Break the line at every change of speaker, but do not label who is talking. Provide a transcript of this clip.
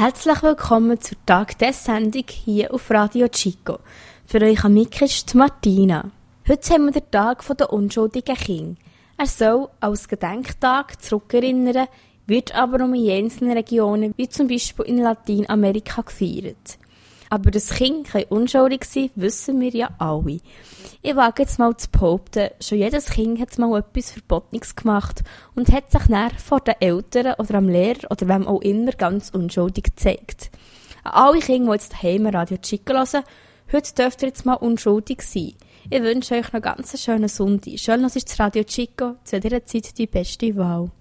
Herzlich willkommen zur Tag des Sendung hier auf Radio Chico. Für euch am Mic ist Martina. Heute haben wir den Tag der unschuldigen Kinder. Er soll als Gedenktag zurückerinnern, wird aber nur in einzelnen Regionen, wie zum Beispiel in Lateinamerika, gefeiert. Aber dass Kinder unschuldig sein können, wissen wir ja alle. Ich wage jetzt mal zu behaupten, schon jedes Kind hat mal etwas Verbotenes gemacht und hat sich dann vor den Eltern oder am Lehrer oder wem auch immer ganz unschuldig gezeigt. An alle Kinder, die jetzt daheim Radio Chico hören, heute dürft ihr jetzt mal unschuldig sein. Ich wünsche euch noch ganz einen schönen Sonntag. Schön, dass es Radio Chico zu dieser Zeit die beste Wahl.